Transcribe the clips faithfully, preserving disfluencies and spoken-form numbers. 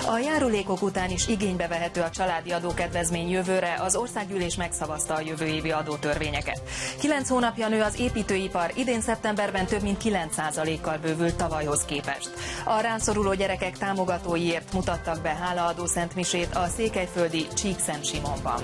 A járulékok után is igénybe vehető a családi adókedvezmény jövőre, az országgyűlés megszavazta a jövő évi adótörvényeket. Kilenc hónapja nő az építőipar, idén szeptemberben több mint kilenc százalékkal bővült tavalyhoz képest. A rászoruló gyerekek támogatóiért mutattak be hálaadó szentmisét a székelyföldi Csíkszent Simonban.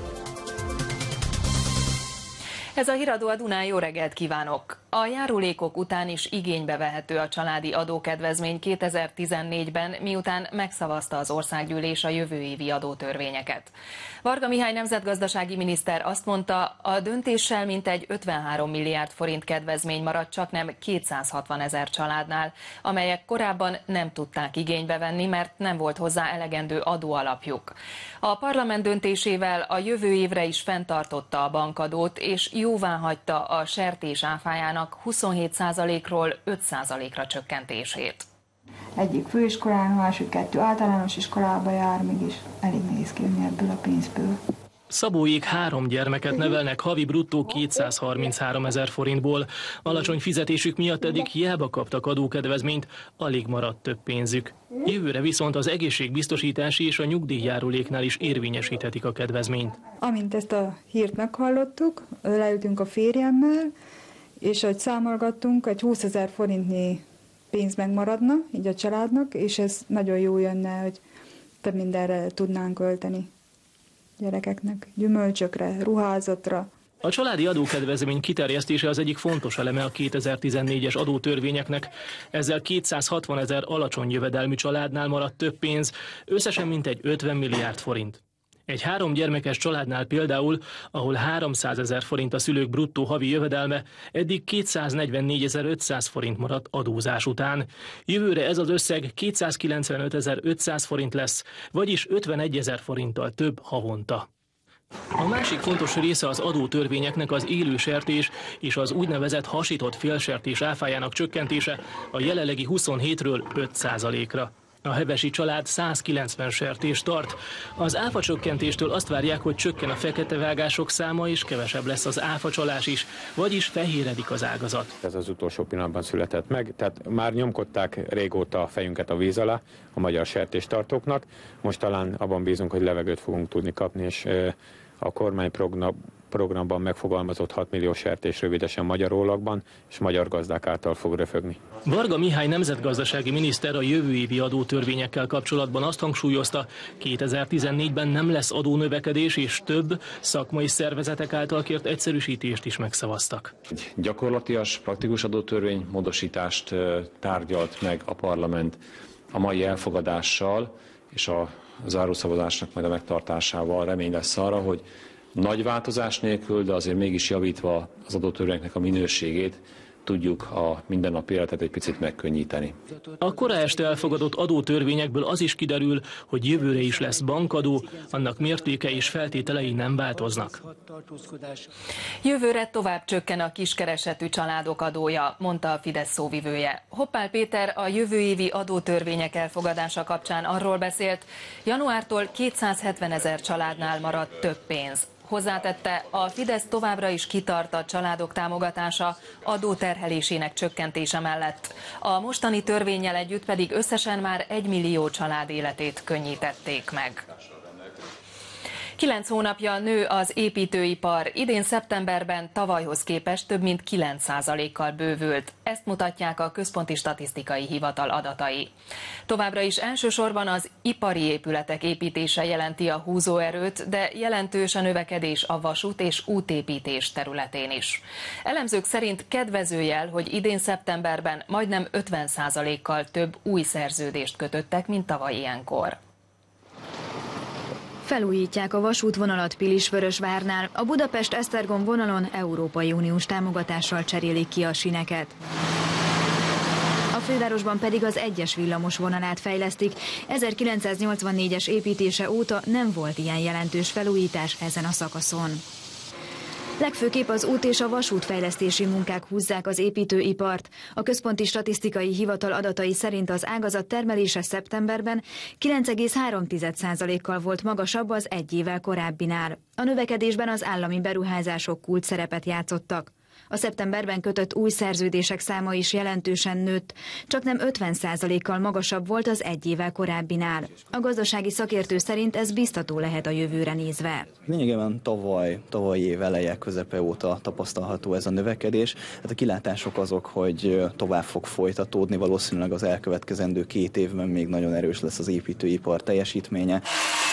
Ez a híradó a Dunán, jó reggelt kívánok! A járulékok után is igénybe vehető a családi adókedvezmény kétezer-tizennégyben, miután megszavazta az országgyűlés a jövő évi adótörvényeket. Varga Mihály nemzetgazdasági miniszter azt mondta, a döntéssel mintegy ötvenhárom milliárd forint kedvezmény maradt csaknem kétszázhatvan ezer családnál, amelyek korábban nem tudták igénybe venni, mert nem volt hozzá elegendő adóalapjuk. A parlament döntésével a jövő évre is fenntartotta a bankadót, és jóváhagyta a sertés áfájának huszonhét százalékról öt százalékra csökkentését. Egyik főiskolán, a másik kettő általános iskolába jár, mégis elég nehéz kijönni ebből a pénzből. Szabóék három gyermeket nevelnek havi bruttó kétszázharminchárom ezer forintból. Alacsony fizetésük miatt eddig hiába kaptak adókedvezményt, alig maradt több pénzük. Jövőre viszont az egészségbiztosítási és a nyugdíjjáruléknál is érvényesíthetik a kedvezményt. Amint ezt a hírt meghallottuk, leültünk a férjemmel, és ahogy számolgattunk, egy húszezer forintnyi pénz megmaradna így a családnak, és ez nagyon jó jönne, hogy több mindenre tudnánk költeni gyerekeknek, gyümölcsökre, ruházatra. A családi adókedvezmény kiterjesztése az egyik fontos eleme a kétezer-tizennégyes adótörvényeknek. Ezzel kétszázhatvan ezer alacsony jövedelmű családnál maradt több pénz, összesen mintegy ötven milliárd forint. Egy három gyermekes családnál például, ahol háromszázezer forint a szülők bruttó havi jövedelme, eddig kétszáznegyvennégyezer-ötszáz forint maradt adózás után. Jövőre ez az összeg kétszázkilencvenötezer-ötszáz forint lesz, vagyis ötvenegyezer forinttal több havonta. A másik fontos része az adótörvényeknek az élő sertés és az úgynevezett hasított félsertés áfájának csökkentése a jelenlegi huszonhétről öt százalékra. A hevesi család százkilencven sertést tart. Az áfacsökkentéstől azt várják, hogy csökken a feketevágások száma, és kevesebb lesz az áfacsalás is, vagyis fehéredik az ágazat. Ez az utolsó pillanatban született meg, tehát már nyomkodták régóta a fejünket a víz alá a magyar sertéstartóknak. Most talán abban bízunk, hogy levegőt fogunk tudni kapni, és a kormányprogram programban megfogalmazott hat millió sertés rövidesen magyarólagban, és magyar gazdák által fog röfögni. Varga Mihály nemzetgazdasági miniszter a jövő évi adótörvényekkel kapcsolatban azt hangsúlyozta, kétezer-tizennégyben nem lesz adónövekedés, és több szakmai szervezetek által kért egyszerűsítést is megszavaztak. Egy gyakorlatias, praktikus adótörvény módosítást tárgyalt meg a parlament a mai elfogadással, és a zárószavazásnak majd a megtartásával remény lesz arra, hogy nagy változás nélkül, de azért mégis javítva az adótörvényeknek a minőségét, tudjuk a mindennapi életet egy picit megkönnyíteni. A kora este elfogadott adótörvényekből az is kiderül, hogy jövőre is lesz bankadó, annak mértéke és feltételei nem változnak. Jövőre tovább csökken a kiskeresetű családok adója, mondta a Fidesz szóvivője. Hoppál Péter a jövő évi adótörvények elfogadása kapcsán arról beszélt, januártól kétszázhetven ezer családnál maradt több pénz. Hozzátette, a Fidesz továbbra is kitart a családok támogatása adóterhelésének csökkentése mellett. A mostani törvénnyel együtt pedig összesen már egy millió család életét könnyítették meg. Kilenc hónapja nő az építőipar, idén szeptemberben tavalyhoz képest több mint kilenc százalékkal bővült. Ezt mutatják a Központi Statisztikai Hivatal adatai. Továbbra is elsősorban az ipari épületek építése jelenti a húzóerőt, de jelentős a növekedés a vasút és útépítés területén is. Elemzők szerint kedvező jel, hogy idén szeptemberben majdnem ötven százalékkal több új szerződést kötöttek, mint tavaly ilyenkor. Felújítják a vasútvonalat Pilisvörösvárnál, a Budapest-Esztergom vonalon Európai Uniós támogatással cserélik ki a síneket. A fővárosban pedig az egyes villamos vonalát fejlesztik. ezerkilencszáznyolcvannégyes építése óta nem volt ilyen jelentős felújítás ezen a szakaszon. Legfőképp az út és a vasútfejlesztési munkák húzzák az építőipart. A Központi Statisztikai Hivatal adatai szerint az ágazat termelése szeptemberben kilenc egész három százalékkal volt magasabb az egy évvel korábbinál. A növekedésben az állami beruházások kulcsszerepet játszottak. A szeptemberben kötött új szerződések száma is jelentősen nőtt, csaknem ötven százalékkal magasabb volt az egy évvel korábbinál. A gazdasági szakértő szerint ez biztató lehet a jövőre nézve. Lényegében tavaly, tavalyi év eleje, közepe óta tapasztalható ez a növekedés. Hát a kilátások azok, hogy tovább fog folytatódni, valószínűleg az elkövetkezendő két évben még nagyon erős lesz az építőipar teljesítménye.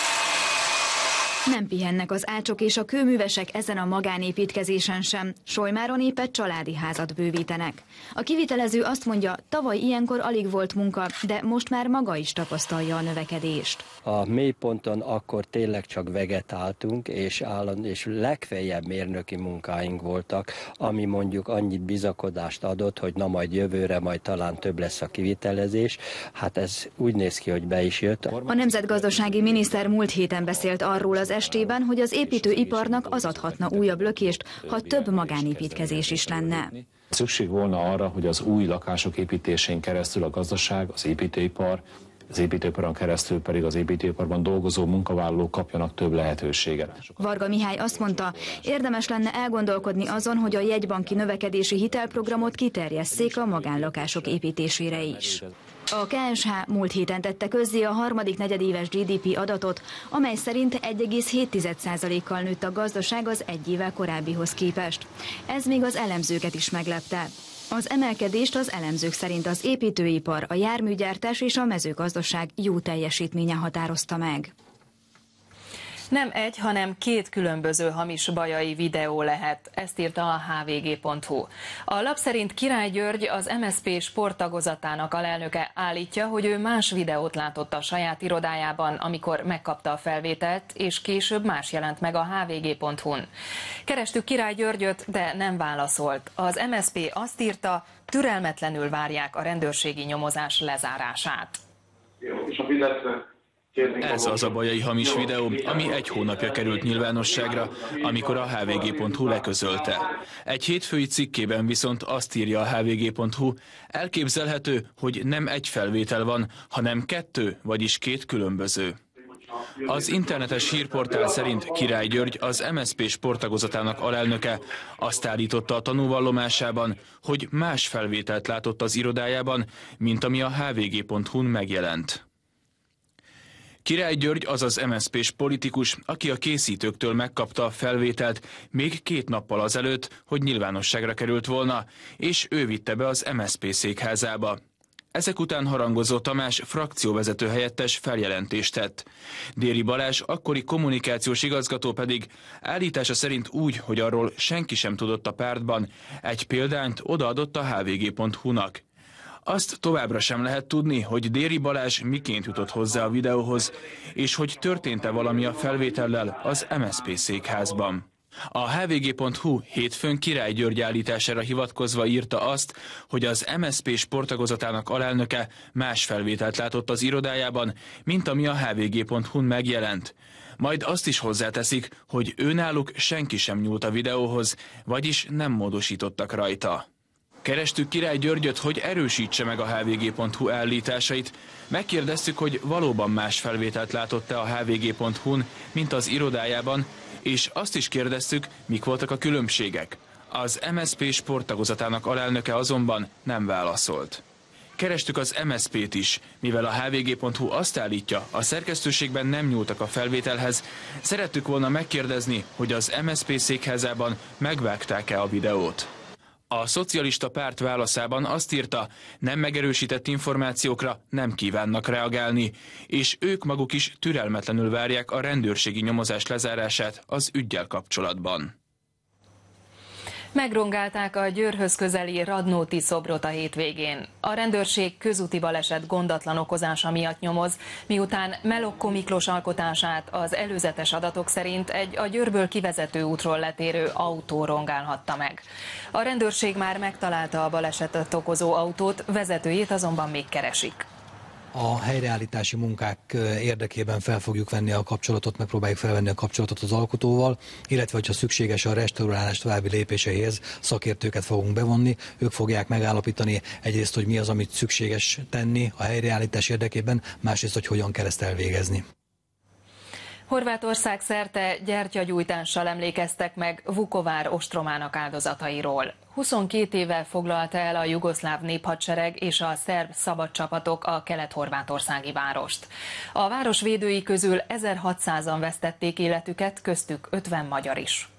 Nem pihennek az ácsok és a kőművesek ezen a magánépítkezésen sem. Solymáron épp egy családi házat bővítenek. A kivitelező azt mondja, tavaly ilyenkor alig volt munka, de most már maga is tapasztalja a növekedést. A mélyponton akkor tényleg csak vegetáltunk, és, állandó, és legfeljebb mérnöki munkáink voltak, ami mondjuk annyit bizakodást adott, hogy na majd jövőre majd talán több lesz a kivitelezés. Hát ez úgy néz ki, hogy be is jött. A nemzetgazdasági miniszter múlt héten beszélt arról az estében, hogy az építőiparnak az adhatna újabb lökést, ha több magánépítkezés is lenne. Szükség volna arra, hogy az új lakások építésén keresztül a gazdaság, az építőipar, az építőiparon keresztül pedig az építőiparban dolgozó munkavállalók kapjanak több lehetőséget. Varga Mihály azt mondta, érdemes lenne elgondolkodni azon, hogy a jegybanki növekedési hitelprogramot kiterjesszék a magánlakások építésére is. A ká es há múlt héten tette közzé a harmadik negyedéves gé dé pé adatot, amely szerint egy egész hét százalékkal nőtt a gazdaság az egy évvel korábbihoz képest. Ez még az elemzőket is meglepte. Az emelkedést az elemzők szerint az építőipar, a járműgyártás és a mezőgazdaság jó teljesítménye határozta meg. Nem egy, hanem két különböző hamis bajai videó lehet, ezt írta a há vé gé pont hú. A lap szerint Király György, az em es zé pé sporttagozatának alelnöke állítja, hogy ő más videót látott a saját irodájában, amikor megkapta a felvételt, és később más jelent meg a há vé gé pont hú-n. Kerestük Király Györgyöt, de nem válaszolt. Az em es zé pé azt írta, türelmetlenül várják a rendőrségi nyomozás lezárását. És a Fideszre. Ez az a bajai hamis videó, ami egy hónapja került nyilvánosságra, amikor a há vé gé pont hú leközölte. Egy hétfői cikkében viszont azt írja a há vé gé pont hú, elképzelhető, hogy nem egy felvétel van, hanem kettő, vagyis két különböző. Az internetes hírportál szerint Király György, az em es zé pé sporttagozatának alelnöke, azt állította a tanúvallomásában, hogy más felvételt látott az irodájában, mint ami a há vé gé pont hú-n megjelent. Király György az az em es zé pés politikus, aki a készítőktől megkapta a felvételt még két nappal azelőtt, hogy nyilvánosságra került volna, és ő vitte be az em es zé pé székházába. Ezek után Harangozó Tamás frakcióvezető helyettes feljelentést tett. Déri Balázs, akkori kommunikációs igazgató pedig állítása szerint úgy, hogy arról senki sem tudott a pártban, egy példányt odaadott a há vé gé pont hú-nak. Azt továbbra sem lehet tudni, hogy Déri Balázs miként jutott hozzá a videóhoz, és hogy történt-e valami a felvétellel az em es zé pé székházban. A há vé gé pont hú hétfőn Király György állítására hivatkozva írta azt, hogy az em es zé pé sporttagozatának alelnöke más felvételt látott az irodájában, mint ami a há vé gé pont hú-n megjelent. Majd azt is hozzáteszik, hogy őnáluk senki sem nyúlt a videóhoz, vagyis nem módosítottak rajta. Kerestük Király Györgyöt, hogy erősítse meg a há vé gé pont hú állításait. Megkérdeztük, hogy valóban más felvételt látott-e a há vé gé pont hú-n, mint az irodájában, és azt is kérdeztük, mik voltak a különbségek. Az em es zé pé sporttagozatának alelnöke azonban nem válaszolt. Kerestük az em es zé pét is, mivel a há vé gé pont hú azt állítja, a szerkesztőségben nem nyúltak a felvételhez, szerettük volna megkérdezni, hogy az em es zé pé székházában megvágták-e a videót. A szocialista párt válaszában azt írta, nem megerősített információkra nem kívánnak reagálni, és ők maguk is türelmetlenül várják a rendőrségi nyomozás lezárását az üggyel kapcsolatban. Megrongálták a Győrhöz közeli Radnóti szobrot a hétvégén. A rendőrség közúti baleset gondatlan okozása miatt nyomoz, miután Melokko Miklós alkotását az előzetes adatok szerint egy a Győrből kivezető útról letérő autó rongálhatta meg. A rendőrség már megtalálta a balesetet okozó autót, vezetőjét azonban még keresik. A helyreállítási munkák érdekében fel fogjuk venni a kapcsolatot, megpróbáljuk felvenni a kapcsolatot az alkotóval, illetve hogyha szükséges a restaurálás további lépéseihez, szakértőket fogunk bevonni, ők fogják megállapítani egyrészt, hogy mi az, amit szükséges tenni a helyreállítás érdekében, másrészt, hogy hogyan kell ezt elvégezni. Horvátország szerte gyertyagyújtással emlékeztek meg Vukovár ostromának áldozatairól. huszonkét éve foglalta el a jugoszláv néphadsereg és a szerb szabadcsapatok a kelet-horvátországi várost. A város védői közül ezerhatszázan vesztették életüket, köztük ötven magyar is.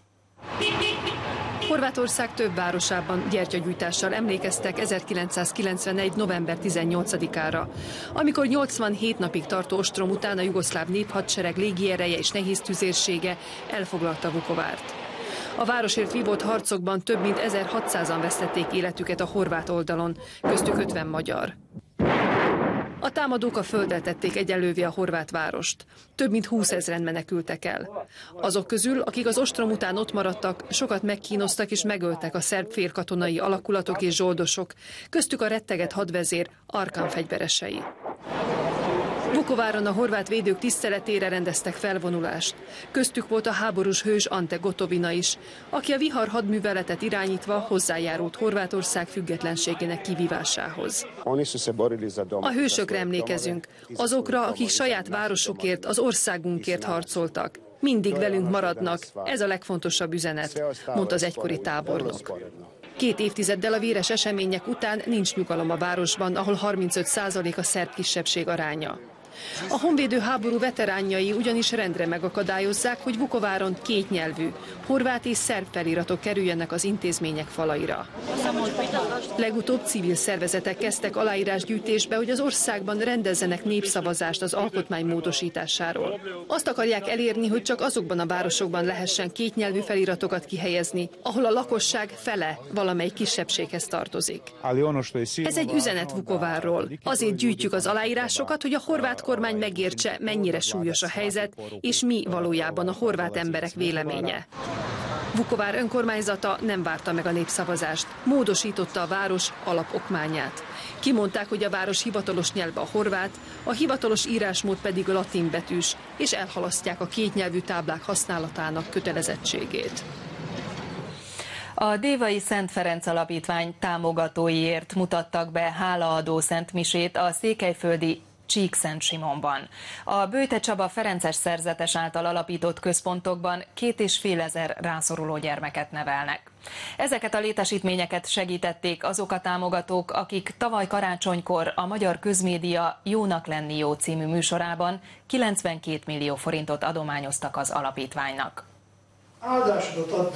Horvátország több városában gyertyagyújtással emlékeztek ezerkilencszázkilencvenegy. november tizennyolcadikára, amikor nyolcvanhét napig tartó ostrom után a jugoszláv néphadsereg légiereje és nehéztüzérsége elfoglalta Vukovárt. A városért vívott harcokban több mint ezerhatszázan vesztették életüket a horvát oldalon, köztük ötven magyar. A támadók a földdel tették egyenlővé a horvát várost. Több mint húszezren menekültek el. Azok közül, akik az ostrom után ott maradtak, sokat megkínoztak és megöltek a szerb félkatonai alakulatok és zsoldosok, köztük a retteget hadvezér Arkan fegyveresei. Vukováron a horvát védők tiszteletére rendeztek felvonulást. Köztük volt a háborús hős Ante Gotovina is, aki a vihar hadműveletet irányítva hozzájárult Horvátország függetlenségének kivívásához. A hősökre emlékezünk, azokra, akik saját városukért, az országunkért harcoltak. Mindig velünk maradnak, ez a legfontosabb üzenet, mondta az egykori tábornok. Két évtizeddel a véres események után nincs nyugalom a városban, ahol harmincöt százalék a szerb kisebbség aránya. A honvédő háború veteránjai ugyanis rendre megakadályozzák, hogy Vukováron kétnyelvű, horvát és szerb feliratok kerüljenek az intézmények falaira. Legutóbb civil szervezetek kezdtek aláírásgyűjtésbe, hogy az országban rendezzenek népszavazást az alkotmány módosításáról. Azt akarják elérni, hogy csak azokban a városokban lehessen kétnyelvű feliratokat kihelyezni, ahol a lakosság fele valamely kisebbséghez tartozik. Ez egy üzenet Vukovárról. Azért gyűjtjük az aláírásokat, hogy a horvát kormány megértse, mennyire súlyos a helyzet, és mi valójában a horvát emberek véleménye. Vukovár önkormányzata nem várta meg a népszavazást, módosította a város alapokmányát. Kimondták, hogy a város hivatalos nyelve a horvát, a hivatalos írásmód pedig a latin betűs, és elhalasztják a kétnyelvű táblák használatának kötelezettségét. A Dévai Szent Ferenc Alapítvány támogatóiért mutattak be hálaadó szentmisét a székelyföldi Csíkszentsimonban. A Böjte Csaba Ferences szerzetes által alapított központokban két és fél ezer rászoruló gyermeket nevelnek. Ezeket a létesítményeket segítették azok a támogatók, akik tavaly karácsonykor a Magyar Közmédia Jónak lenni jó című műsorában kilencvenkét millió forintot adományoztak az alapítványnak. Áldásodat ad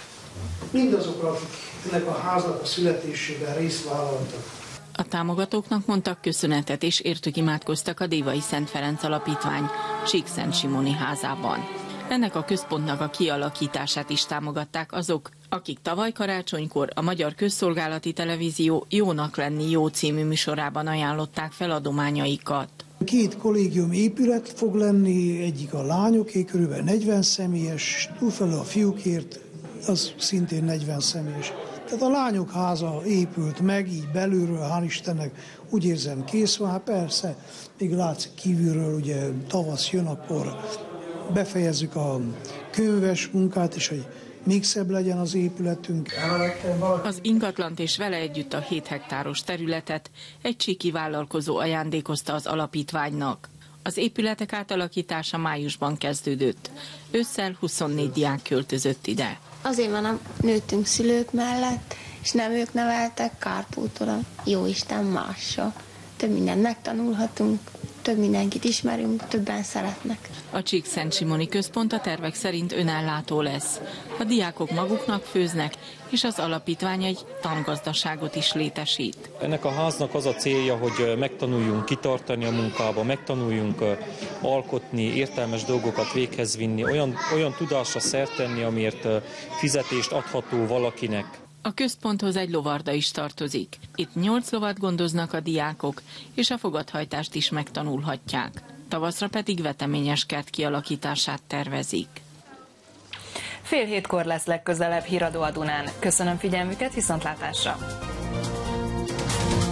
mindazokra, akik ennek a háznak a születésében részt vállaltak. A támogatóknak mondtak köszönetet és értük imádkoztak a Dévai Szent Ferenc Alapítvány Csíkszentsimoni házában. Ennek a központnak a kialakítását is támogatták azok, akik tavaly karácsonykor a Magyar Közszolgálati Televízió Jónak lenni jó című műsorában ajánlották fel adományaikat. Két kollégium épület fog lenni, egyik a lányoké, körülbelül negyven személyes, túlfelől a fiúkért, az szintén negyven személyes. Tehát a lányok háza épült meg, így belülről, hál' Istennek, úgy érzem kész van, hát persze, még látszik kívülről, ugye tavasz jön, akkor befejezzük a könyves munkát, és hogy még szebb legyen az épületünk. Az ingatlant és vele együtt a hét hektáros területet egy csíki vállalkozó ajándékozta az alapítványnak. Az épületek átalakítása májusban kezdődött. Ősszel huszonnégy diák költözött ide. Azért van a nőttünk szülők mellett, és nem ők neveltek, kárpótolom. Jóisten mással. Több mindent megtanulhatunk, több mindenkit ismerünk, többen szeretnek. A Csíkszentsimoni központ a tervek szerint önellátó lesz. A diákok maguknak főznek, és az alapítvány egy tangazdaságot is létesít. Ennek a háznak az a célja, hogy megtanuljunk kitartani a munkába, megtanuljunk alkotni, értelmes dolgokat véghez vinni, olyan, olyan tudásra szert tenni, amiért fizetést adható valakinek. A központhoz egy lovarda is tartozik. Itt nyolc lovat gondoznak a diákok, és a fogadhajtást is megtanulhatják. Tavaszra pedig veteményes kert kialakítását tervezik. Fél hétkor lesz legközelebb híradó a Dunán. Köszönöm figyelmüket, viszontlátásra!